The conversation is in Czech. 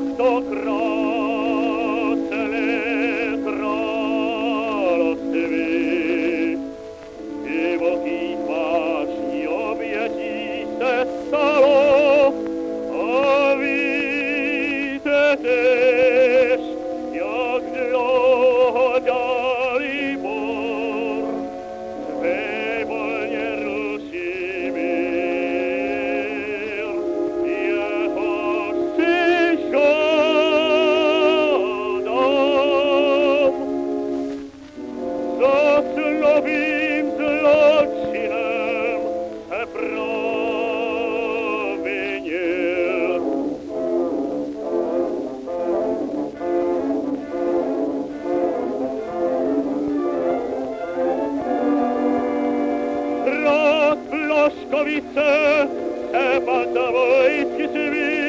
to krásné království. Divokých vášní obětí se stalo a víte tež, jak dlouho Dalibor své volně ruší mír. Jeho si žádám, za slovím zločinem se provinil. Hrad Ploškovice se bal za vojsky svý,